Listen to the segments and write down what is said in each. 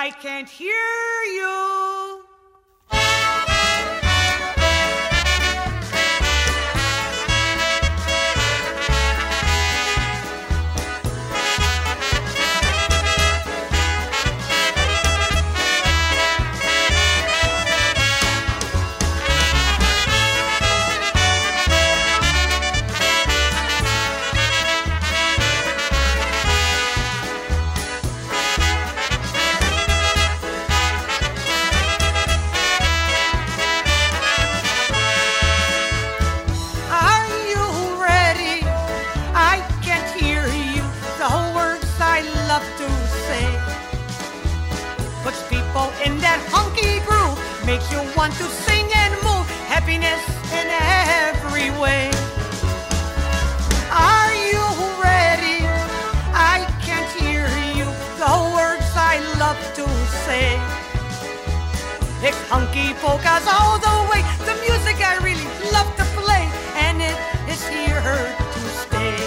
I can't hear you. In that hunky groove makes you want to sing and move, happiness in every way. Are you ready? I can't hear you, the words I love to say. It's hunky polkas all the way, the music I really love to play, and it is here to stay.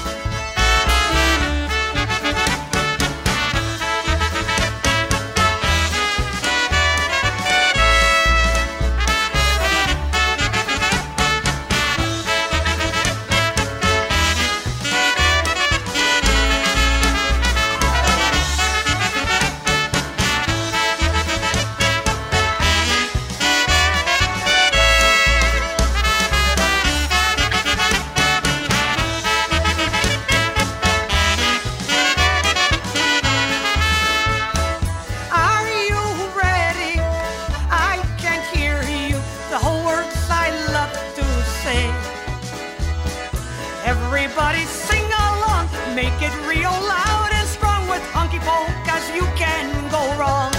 Everybody sing along, make it real loud and strong. With hunky polkas you can go wrong.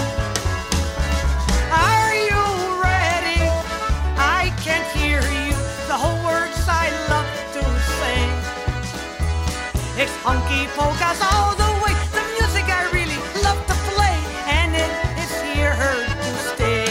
Are you ready? I can't hear you, the whole words I love to sing. It's hunky polkas all the way, the music I really love to play, and it is here to stay.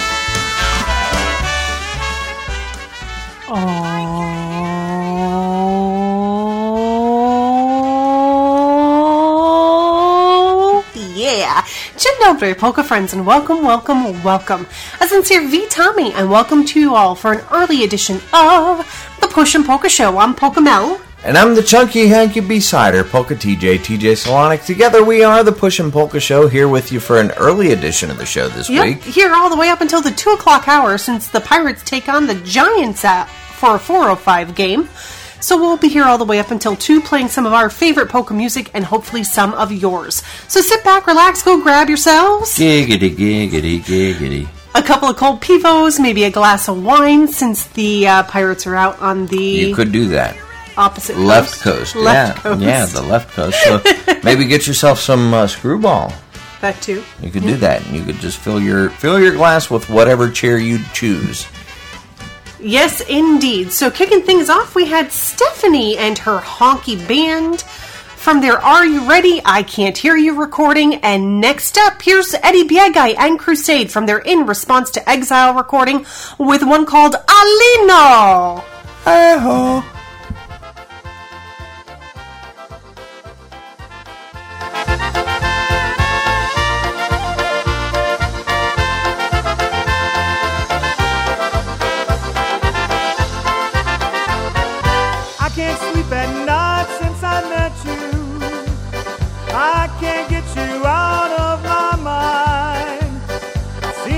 Dzień dobry, polka friends, and welcome. A sincere V Tommy, and welcome to you all for an early edition of the Push and Polka Show. I'm Polka Mel. And I'm the chunky, hanky B-sider, Polka TJ Solonic. Together we are the Push and Polka Show, here with you for an early edition of the show this week. Here all the way up until the 2 o'clock hour, since the Pirates take on the Giants for a 4:05 game. So we'll be here all the way up until 2, playing some of our favorite polka music and hopefully some of yours. So sit back, relax, go grab yourselves Giggity. a couple of cold pivos, maybe a glass of wine, since the Pirates are out on the... You could do that. Opposite coast. Left coast. Yeah, the left coast. So maybe get yourself some screwball. That too. You could do that. You could just fill your glass with whatever cheer you choose. Yes, indeed. So kicking things off, we had Stephanie and her honky band from their Are You Ready? I Can't Hear You recording. And next up, here's Eddie Biegaj and Crusade from their In Response to Exile recording with one called Alino. Hey-ho.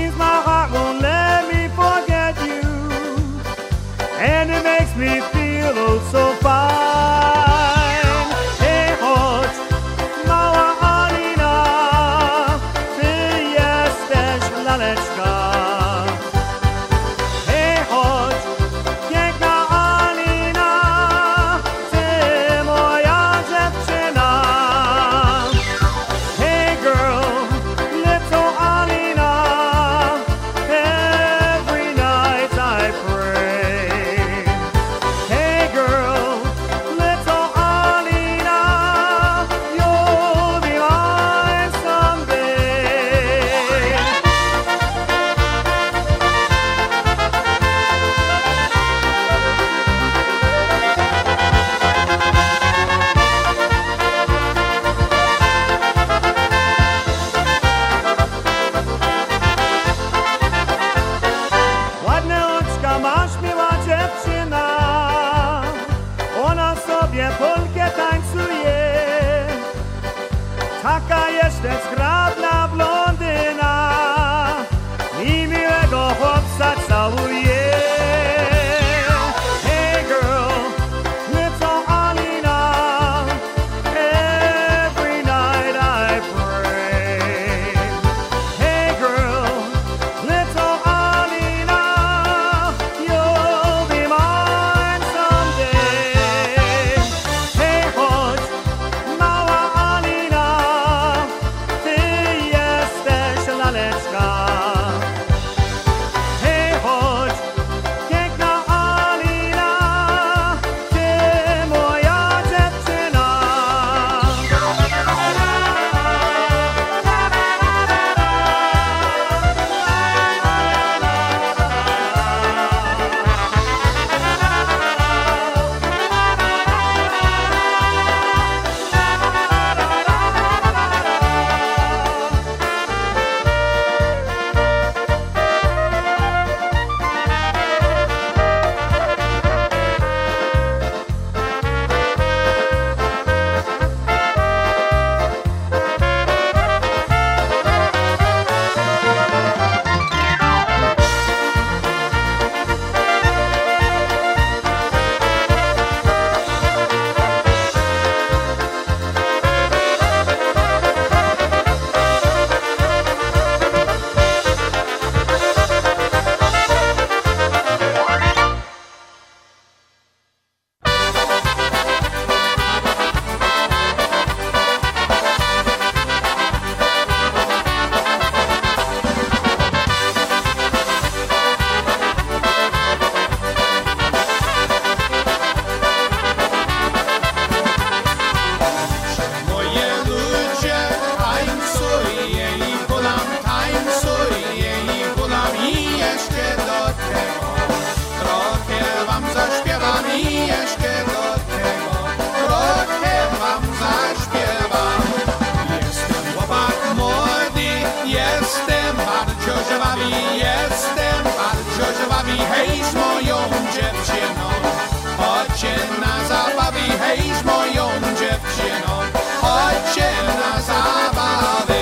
Me feel taka jesteś zgrabna blondyna i miłego chłopca całuje. Hey girl, little Alina, every night I pray. Hey girl, little Alina, you'll be mine someday. Hey chodź, mała Alina, ty jesteś laleczka. Hey chodź, piękna Alina, ty moja dziewczyna. Moje ludzie tańcuje i hulam, tańcuje i hulam i jeszcze do tego trochę wam zaśpiewam i jeszcze do tego trochę wam zaśpiewam. Jestem chłopak młody, jestem bardzo żwawy, jestem bardzo żwawy, hej z moją dziewczyną, chodźcie na zabawy, hej z moją dziewczyną, chodźcie na zabawy.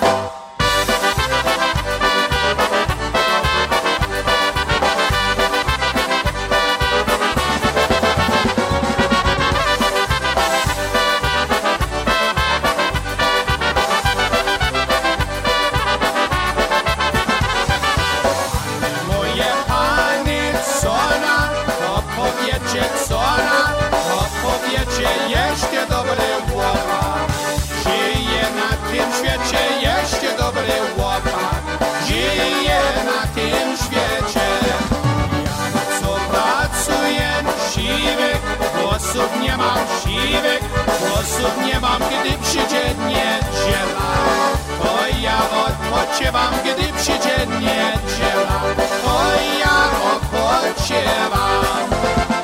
Moje panie, co na to powiecie, co na to powiecie, jeszcze dobry chłopak żyje na tym świecie, jeszcze dobry chłopak żyje na tym świecie. Ja co pracuję, siwych włosów nie mam, siwych włosów nie mam, gdy przyjdzie niedziela, to ja odpoczywam, gdy przyjdzie niedziela, to ja odpoczywam.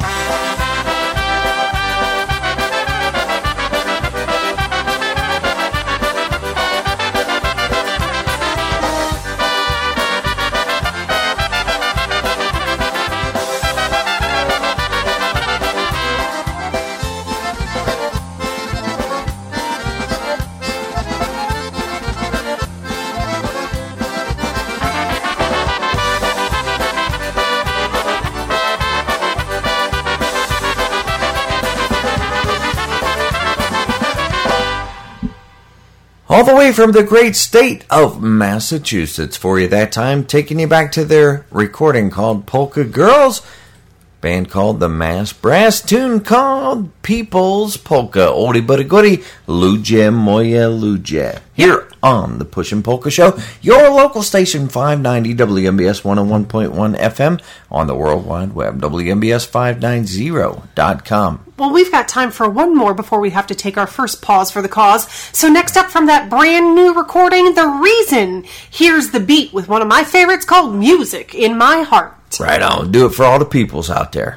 All the way from the great state of Massachusetts for you that time, taking you back to their recording called Polka Girls, band called the Mass Brass, tune called People's Polka, oldie but a goodie, Ludzie Moje Ludzie. Here on the Pushin' Polka Show, your local station 590 WMBS 101.1 FM on the World Wide Web, WMBS590.com. Well, we've got time for one more before we have to take our first pause for the cause. So next up from that brand new recording, The Reason. Here's the beat with one of my favorites called Music in My Heart. Right on. Do it for all the peoples out there.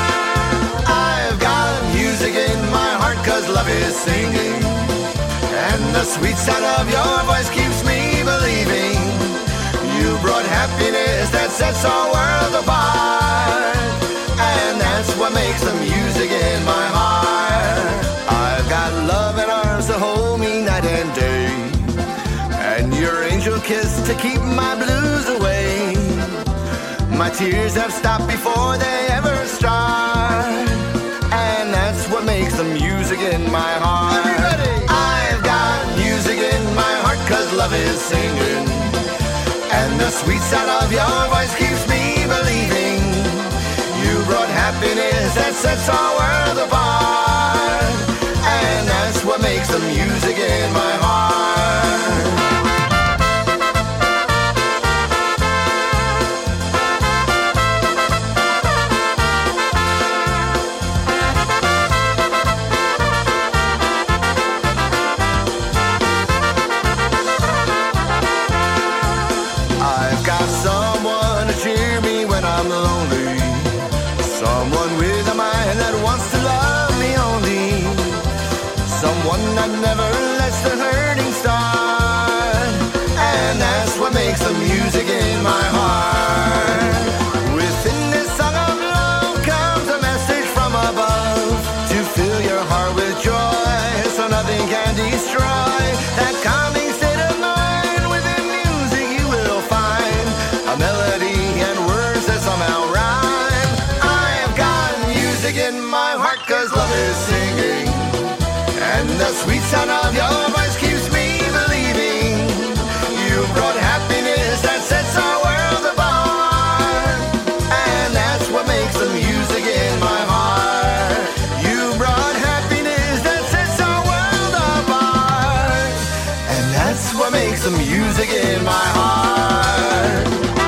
I've got music in my heart 'cause love is singing, And the sweet sound of your voice keeps me believing. You brought happiness that sets our world apart. And that's what makes the music in my heart. I've got love and arms to hold me night and day, and your angel kiss to keep my blues away. My tears have stopped before they ever start, and that's what makes the music in my heart. Everybody! I've got music in my heart 'cause love is singing, and the sweet sound of your voice keeps me believing. You brought happiness that sets our world apart, and that's what makes the music in my heart. I've got someone to cheer me when I'm lonely, someone with a mind that wants to love me only, someone that never lets the hurting start, and that's what makes the music in my heart. Within this song of love comes a message from above to fill your heart with joy, so nothing can destroy that calming state of mind. Within music you will find a melody and words that somehow rhyme. I've got music in my heart 'cause love is singing, and the sweet sound of your voice keeps me believing. You brought happiness that sets our world apart, and that's what makes the music in my heart. You brought happiness that sets our world apart, and that's what makes the music in my heart.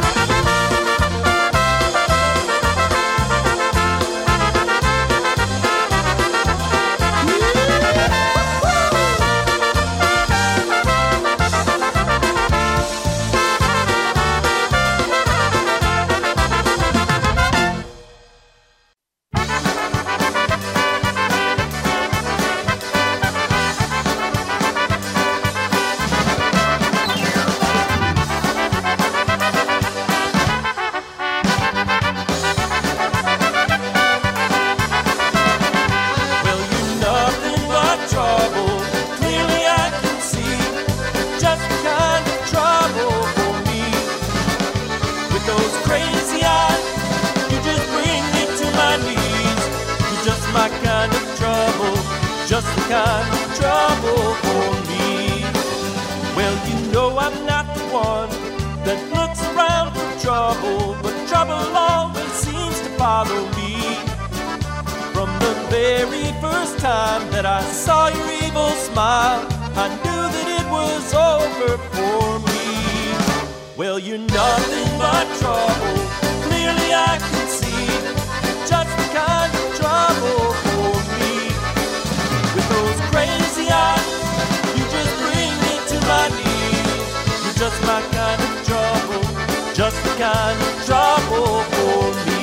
Just the kind of trouble for me. Well, you know I'm not the one that looks around for trouble, but trouble always seems to follow me. From the very first time that I saw your evil smile, I knew that it was over for me. Well, you're nothing but trouble, clearly I can see. Just the kind of trouble for me. With those crazy eyes, you just bring me to my knees. You're just my kind of trouble, just the kind of trouble for me.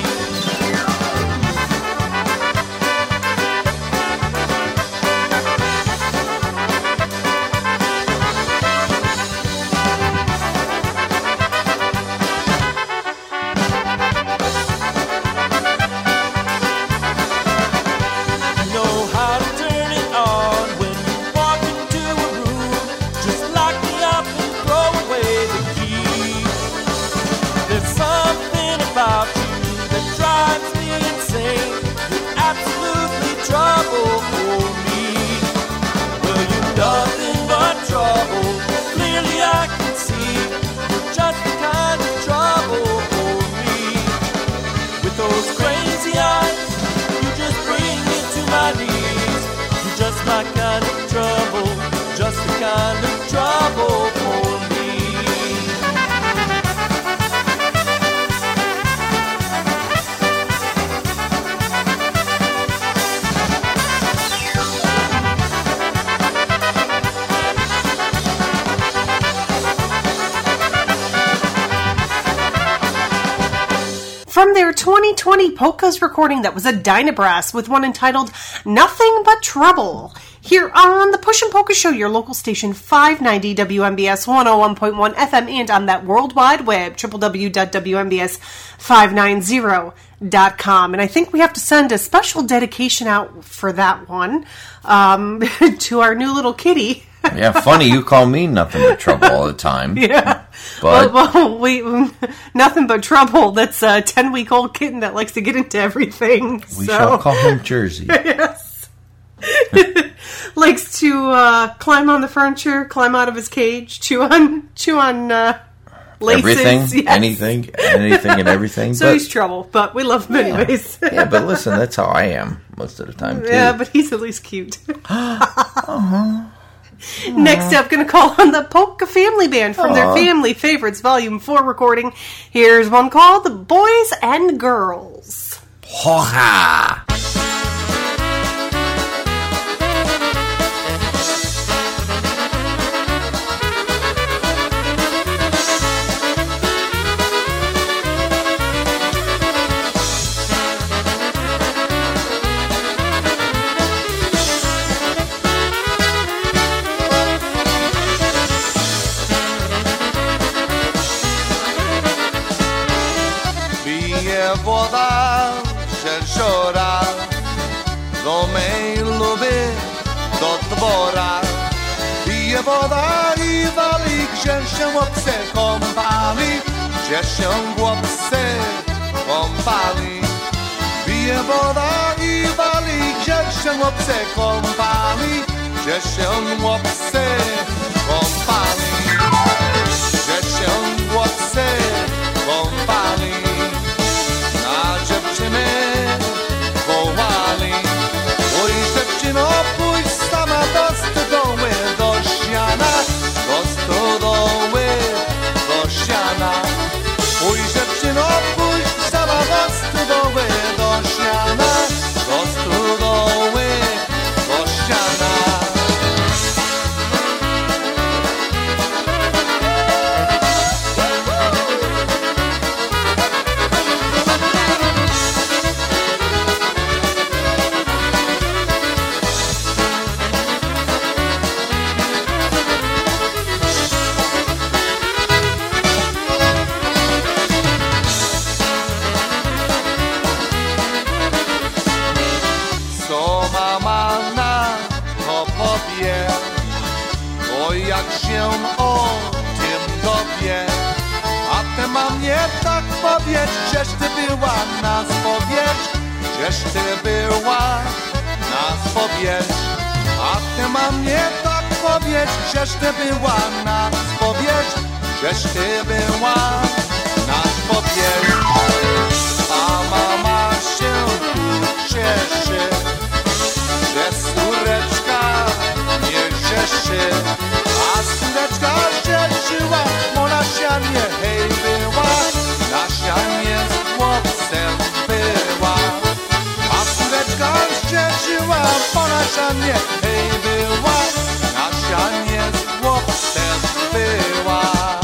My kind of trouble, just the kind of trouble for me. From their 2020 Polkas recording, that was a Dynabrass with one entitled Nothing But Trouble. here on the Push and Polka Show, your local station 590 WMBS 101.1 FM, and on that World Wide Web, www.WMBS590.com. And I think we have to send a special dedication out for that one to our new little kitty. Yeah, funny, you call me nothing but trouble all the time. Yeah. But Well, nothing but trouble. That's a 10-week-old kitten that likes to get into everything. we shall call him Jersey. Yes. Likes to climb on the furniture, climb out of his cage, chew on laces. Everything, Yes. anything and everything. So but, he's trouble, but we love him anyways. yeah, but listen, that's how I am most of the time, too. Yeah, but he's at least cute. Next up, going to call on the Polka Family Band from their Family Favorites Volume 4 recording. Here's one called The Boys and Girls. Polka! Bije woda z jeziora do mej luby, do dwora. Bije woda i wali, gdzie się chłopcy kąpali, gdzie się chłopcy kąpali. Bije woda i wali, gdzie się chłopcy kąpali, gdzie się chłopcy kąpali, gdzie się chłopcy kąpali. Na dziewczyny wołali, oj dziewczyno, pójdź sama do stodoły, do siana, do stodoły, do siana. Oj dziewczyno, pójdź sama do stodoły, do siana, do stodoły, do siana. Co mama na to powie, o jak się o tym dowie. A ty mamie tak powiedz, gdzieś ty była na spowiedź, gdzieś ty była na spowiedź. A ty mamie tak powiedz, gdzieś ty była na spowiedź, gdzieś ty była na spowiedź. A mama się cieszy, że córeczka nie cieszy, a córeczka cieszyła, bo na sianie hej była, na sianie z chłopcem była. A córeczka cieszyła, bo na sianie hej była, na sianie z chłopcem była.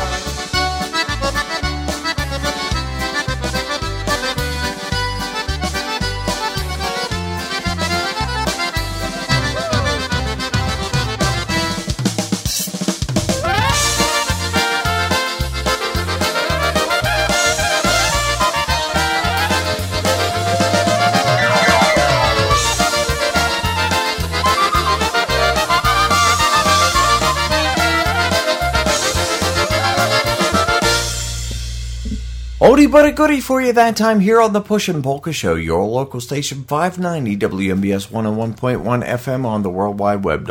Oldie but a goodie for you that time here on the Push and Polka Show, your local station 590 WMBS 101.1 FM on the World Wide Web,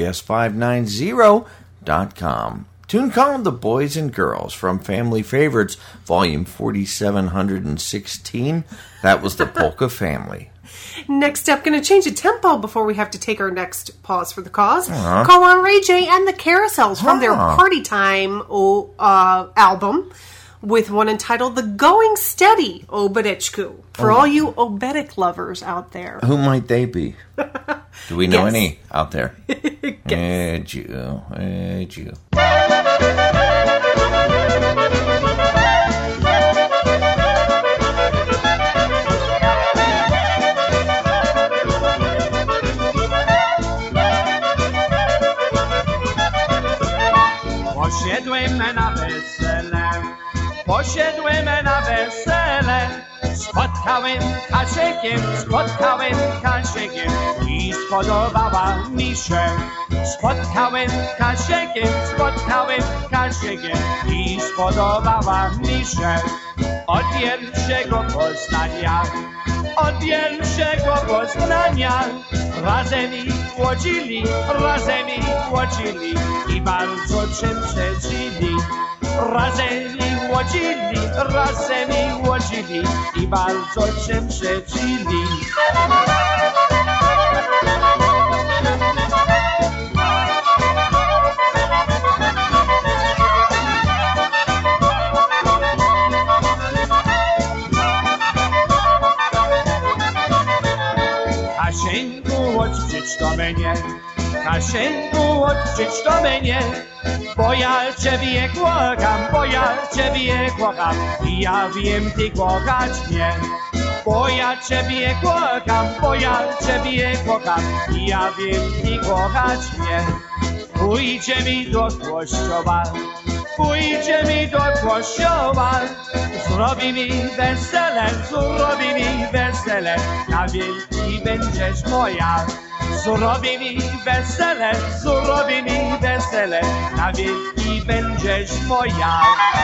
WMBS590.com. Tune called The Boys and Girls from Family Favorites, Volume 4716. That was the Polka Family. Next up, going to change the tempo before we have to take our next pause for the cause. Call on Ray J and the Carousels from their Party Time album, with one entitled The Going Steady Obedechku. For all you Obedek lovers out there. Who might they be? Do we know Guess. any out there? Jew. Posiedłem na wesele, posiedłem na wesele. Spotkałem Kasiekiem i spodobała mi się. Spotkałem Kasiekiem i spodobała mi się. Od pierwszego poznania razem i łodzili i bardzo czym przecili. Razem i łodzili i bardzo czym przecili. Kasieńku, odczyć to mnie, bo ja Ciebie kocham i ja wiem, Ty kochać mnie. Bo ja Ciebie kocham i ja wiem, Ty kochać mnie. Pójdzie mi do kościoła, zrobi mi wesele, na wielki będziesz moja. Zrobi mi wesele, na wielki będziesz moja.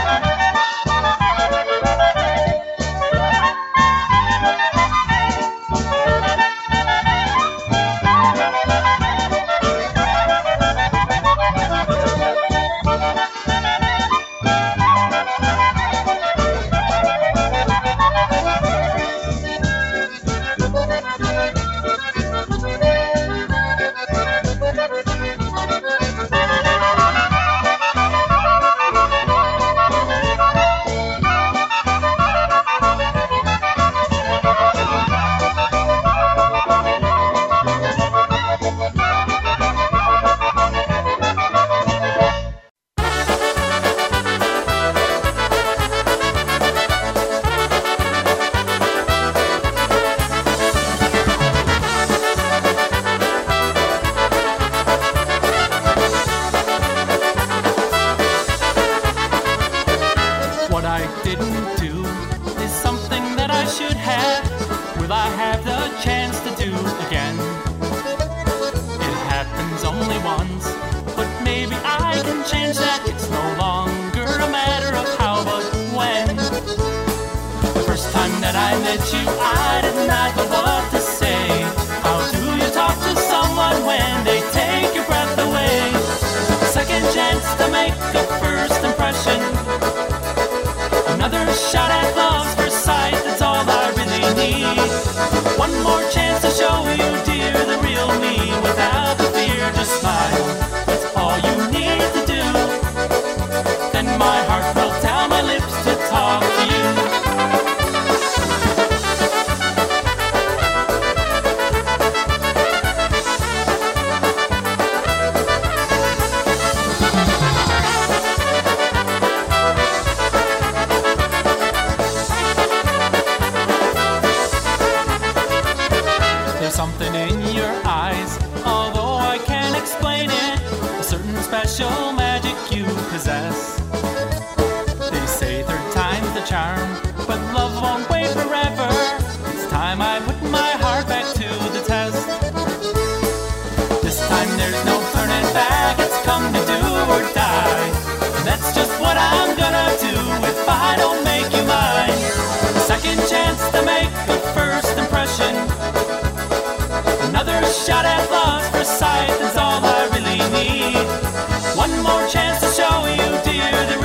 Shot at lost for sight is all I really need. One more chance to show you, dear, the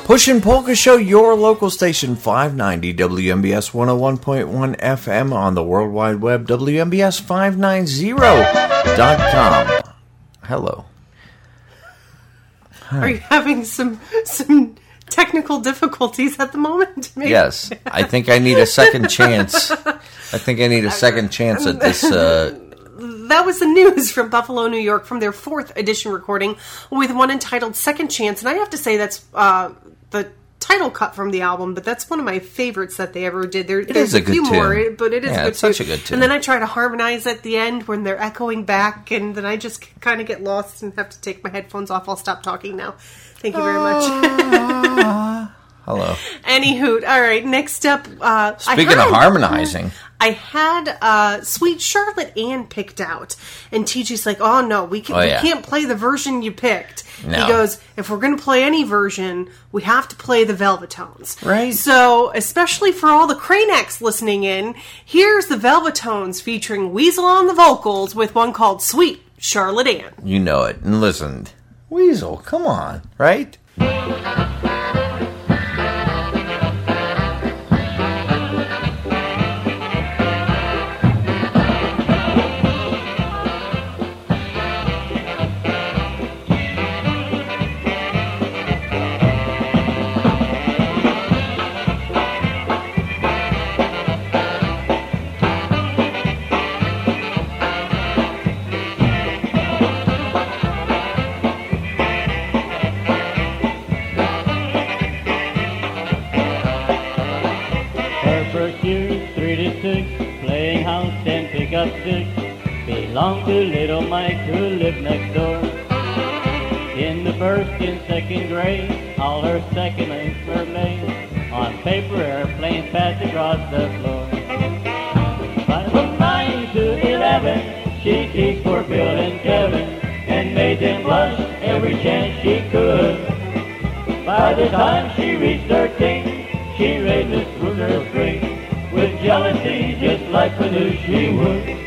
Pushin' Polka Show, your local station, 590 WMBS 101.1 FM on the World Wide Web, WMBS590.com. Hello. Are you having some technical difficulties at the moment? Maybe? Yes, I think I need a second chance. I think I need a second chance at this. That was the news from Buffalo, New York, from their 4th edition recording with one entitled Second Chance. And I have to say that's the title cut from the album, but that's one of my favorites that they ever did. There's a few more, but it is a good it's such a good tune. And then I try to harmonize at the end when they're echoing back, and then I just kind of get lost and have to take my headphones off. I'll stop talking now. Thank you very much. Hello. Anywho, all right, next up... Speaking of harmonizing... I had Sweet Charlotte Ann picked out, and TJ's like, "Oh no, we can't play the version you picked." No. He goes, "If we're going to play any version, we have to play the Velvetones." Right. So, especially for all the Cranacks listening in, here's the Velvetones featuring Weasel on the vocals with one called Sweet Charlotte Ann. You know it. And listen, Weasel, come on, right? Belonged to little Mike who lived next door. In the first and second grade, all her second links were made on paper airplanes passed across the floor. From 9 to 11, she teased for Bill and Kevin and made them blush every chance she could. By the time she reached 13, she raised a schooner string with jealousy just like we knew she would.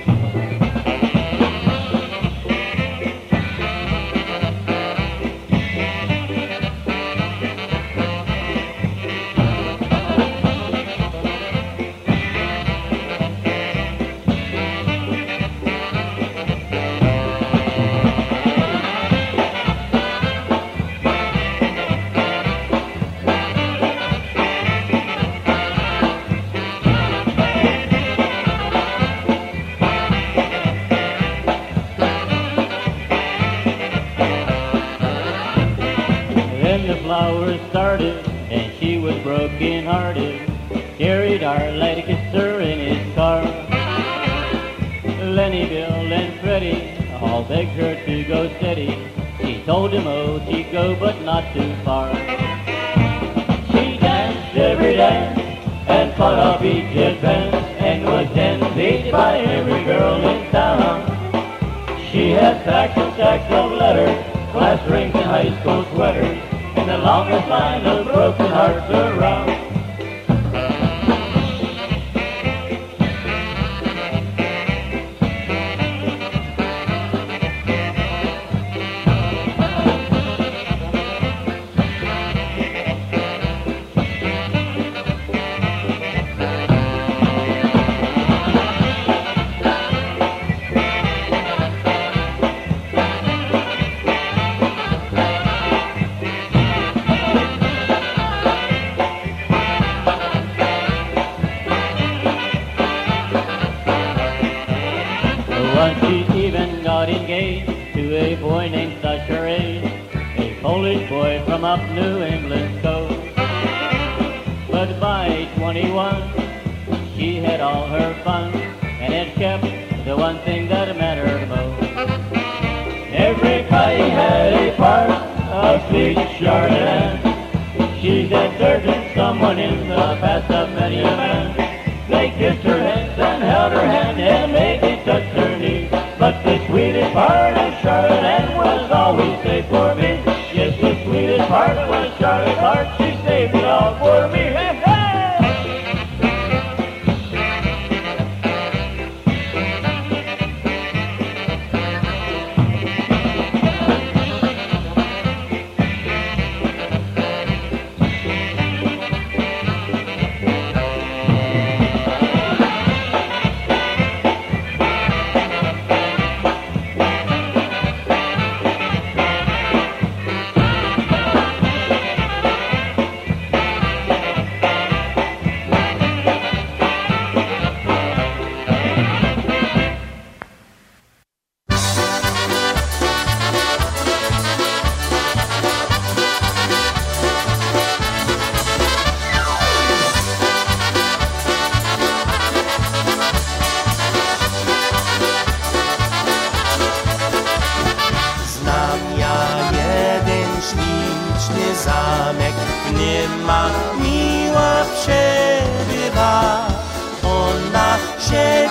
Carried our Lancaster in his car. Lenny, Bill, and Freddie all begged her to go steady. She told him, oh, she'd go, but not too far. She danced every dance and fought off each advance and was envied by every girl in town. She had stacks and stacks of letters, class rings and high school sweaters, and the longest line of broken hearts around. From up New England's coast. But by 21, she had all her fun and had kept the one thing that mattered most. Every kite had a part of Sweet Charlotte Ann. She's that certain someone in the past of many a man. They kissed her hands and held her hand and maybe touched her knees. But the sweetest part of Charlotte Ann was always safe for me. Yes, the sweetest part was Charlotte's heart. She saved it all for me. Hey, hey!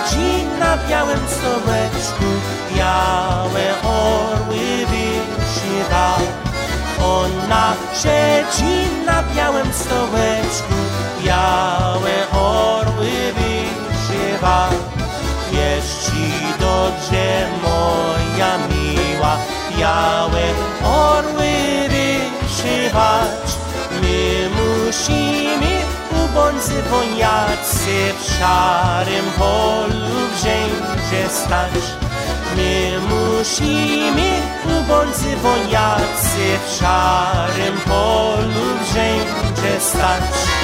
siedzi na białym stołeczku, białe orły wyszywa. Ona siedzi na białym stołeczku, białe orły wyszywa. Jest ci dobrze, moja miła, białe orły wyszywać. My musimy u bądzy woniacy w szarym polu wrzędzie stać. My musimy u bądzy woniacy w szarym polu wrzędzie stać.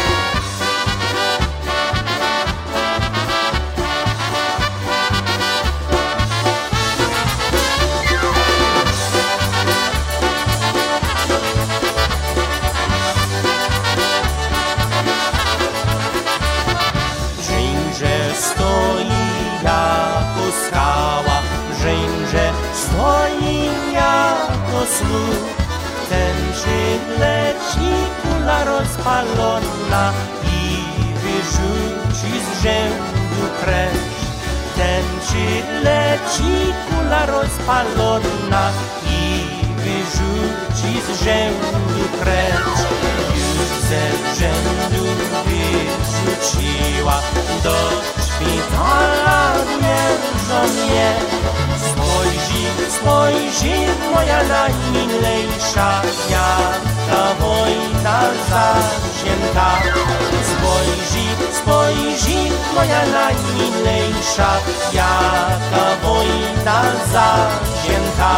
Tęczy leci kula rozpalona i wyrzuci z rzędu precz. Tęczy leci kula rozpalona i wyrzuci z rzędu precz. Już ze rzędu wyrzuciła, do szpitala wierzą mnie. Spojrzy, moja najmilejsza, jaka wojna zawzięta. Spojrzy, moja najmilejsza, jaka wojna zawzięta.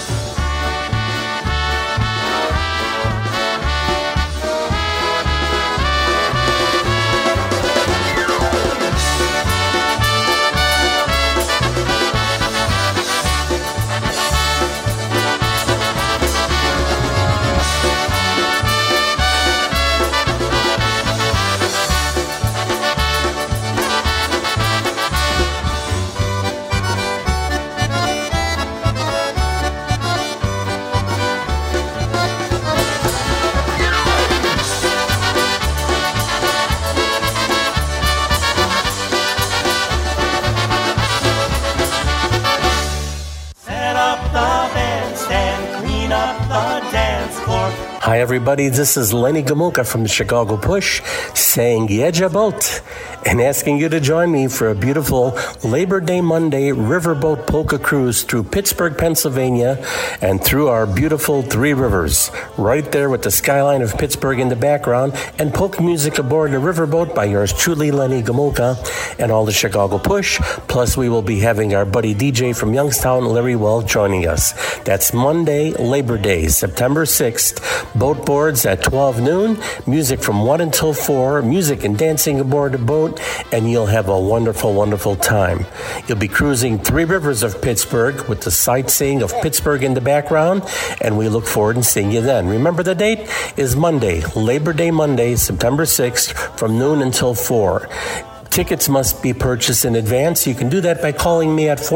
Hi everybody, this is Lenny Gomulka from the Chicago Push saying Yejabot and asking you to join me for a beautiful Labor Day Monday riverboat polka cruise through Pittsburgh, Pennsylvania and through our beautiful Three Rivers. Right there with the skyline of Pittsburgh in the background and polka music aboard the riverboat by yours truly, Lenny Gomulka, and all the Chicago Push. Plus we will be having our buddy DJ from Youngstown, Larry Well, joining us. That's Monday, Labor Day, September 6th. Boat boards at 12 noon, music from 1 until 4, music and dancing aboard the boat, and you'll have a wonderful, wonderful time. You'll be cruising Three Rivers of Pittsburgh with the sightseeing of Pittsburgh in the background, and we look forward to seeing you then. Remember the date is Monday, Labor Day Monday, September 6th, from noon until 4. Tickets must be purchased in advance. You can do that by calling me at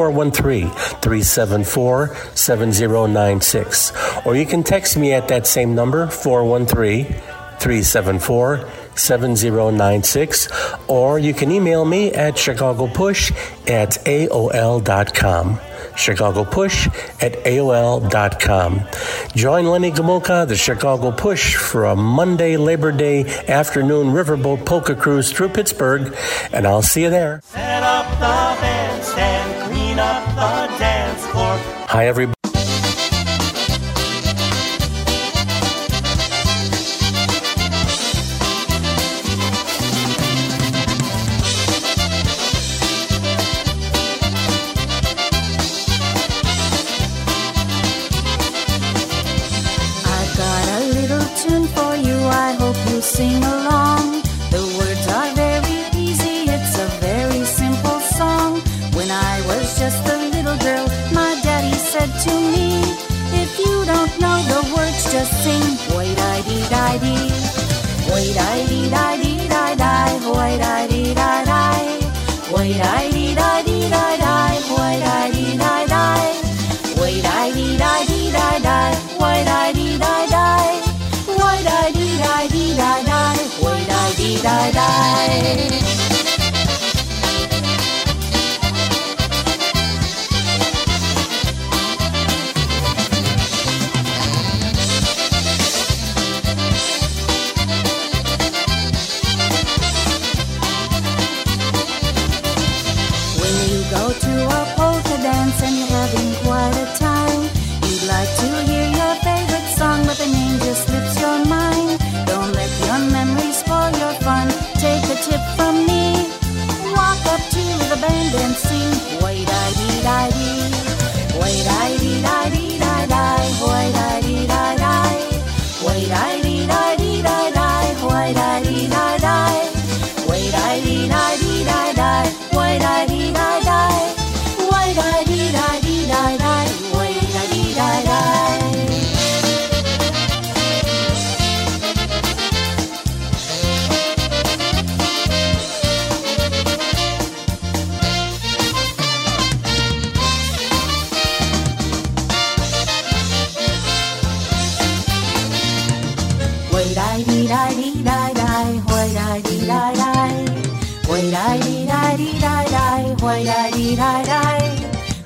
413-374-7096. Or you can text me at that same number, 413-374-7096. Or you can email me at chicagopush@aol.com. chicagopush@aol.com. Join Lenny Gomulka, the Chicago Push, for a Monday Labor Day afternoon riverboat polka cruise through Pittsburgh, and I'll see you there. Set up the bandstand, clean up the dance floor. Hi, everybody. Sing along. The words are very easy, it's a very simple song. When I was just a little girl, my daddy said to me, if you don't know the words, just sing hoy-di-di-di-di, hoy-di-di-di-di-di-di, hoy-di-di-di-di-di, hoy-di-di-di-di-di-di, hoy-di-di-di-di-di, hoy-di-di-di-di-di-di, hoy-di-di-di-di-di.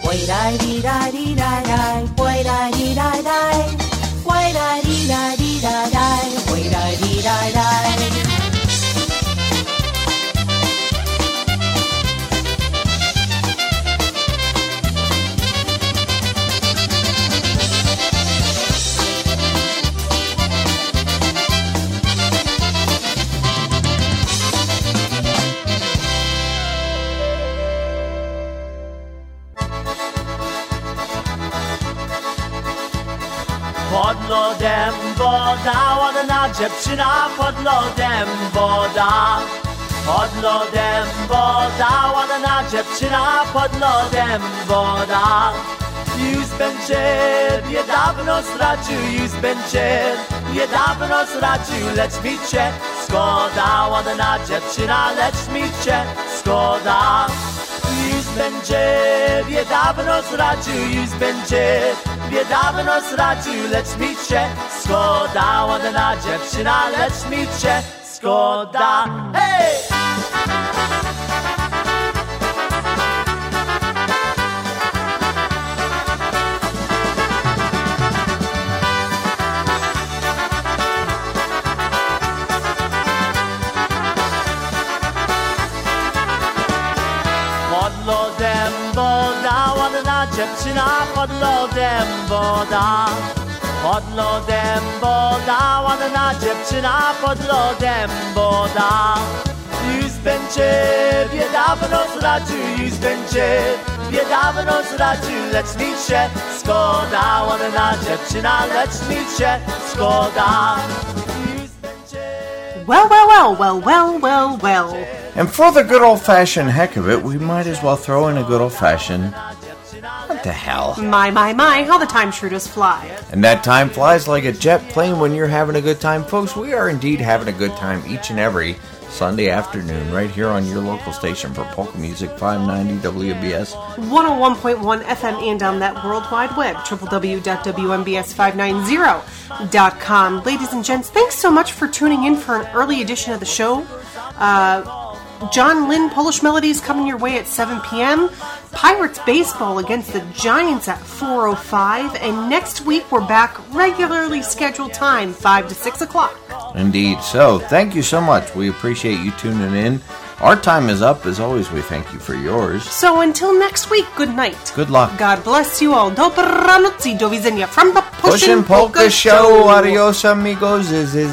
Wai-dai-dee-dai-dee-dai-dai, wai-dai-dee-dai-dai, wai-dai-dee-dai-dee-dai-dai, wai-dai-dee-dai-dai. Pod lodem woda, ładna dziewczyna, pod lodem woda. Pod lodem woda, ładna dziewczyna, pod lodem woda. Już będzie niedawno stracił, już będzie niedawno stracił, lecz mi cię szkoda, ładna dziewczyna, lecz mi cię szkoda. Już będzie niedawno stracił, już będzie niedawno stracił, lecz mi cię szkoda, ładna dziewczyna, lecz mi cię szkoda. Hej! Pod lodem woda, ładna dziewczyna, pod lodem woda. Pod lodem woda, ładna dziewczyna, pod lodem woda. Już będzie niedawno zdradził, już będzie niedawno zdradził, lecz mi się szkoda, ładna dziewczyna, lecz mi się szkoda. Well, well, well, well, well, well, well. And for the good old-fashioned heck of it, we might as well throw in a good old-fashioned... What the hell? My, how the time sure does fly. And that time flies like a jet plane when you're having a good time. Folks, we are indeed having a good time each and every Sunday afternoon right here on your local station for Polka Music 590 WMBS. 101.1 FM and on that World Wide Web, www.WMBS590.com. Ladies and gents, thanks so much for tuning in for an early edition of the show. John Lynn Polish Melodies coming your way at 7 p.m. Pirates baseball against the Giants at 4:05. And next week we're back regularly scheduled time, 5 to 6 o'clock. Indeed. So, thank you so much. We appreciate you tuning in. Our time is up. As always, we thank you for yours. So until next week, good night. Good luck. God bless you all. Dobranoc, do widzenia from the Pushin' Polka Show. Adios, amigos.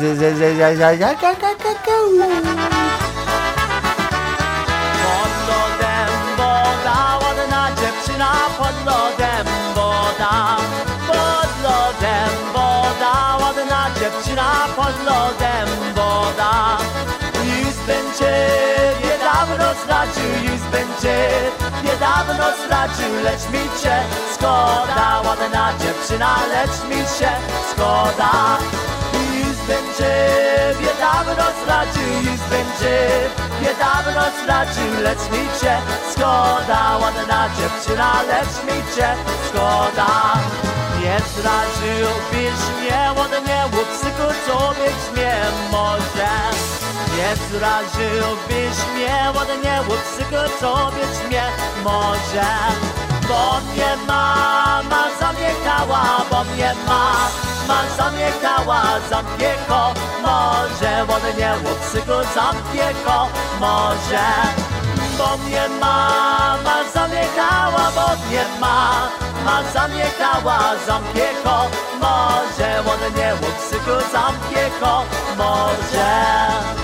Pod lodem woda, pod lodem woda, ładna dziewczyna, pod lodem woda. Już będzie niedawno stracił, już będzie niedawno stracił, lecz mi cię szkoda, ładna dziewczyna, lecz mi się szkoda. Już będzie niedawno stracił, już będzie niedawno stracił, lecz mi cię szkoda, ładna dziewczyna, lecz mi cię szkoda. Nie zdradziłbyś mnie, ładnie łupsyku, co być mnie może. Nie zdradziłbyś mnie, ładnie łupsyku, co być mnie może. Bo mnie mama zamiekała, bo mnie mama zamiekała, zampieko może. Ładnie łupsyku, zampieko może. Bo mnie mama zamiekała, bo mnie mama zamiekała, zampieko może. Ładnie łupsyku, zampieko może.